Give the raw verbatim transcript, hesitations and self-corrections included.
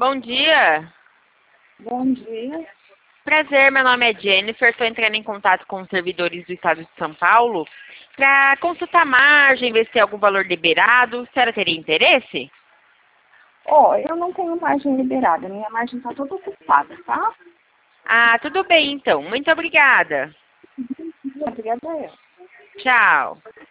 Bom dia. Bom dia. Prazer, meu nome é Jennifer. Estou entrando em contato com os servidores do estado de São Paulo para consultar a margem, ver se tem algum valor liberado. A senhora teria interesse? Ó, oh, eu não tenho margem liberada. Minha margem está toda ocupada, tá? Ah, tudo bem então. Muito obrigada. Obrigada a eu. Tchau.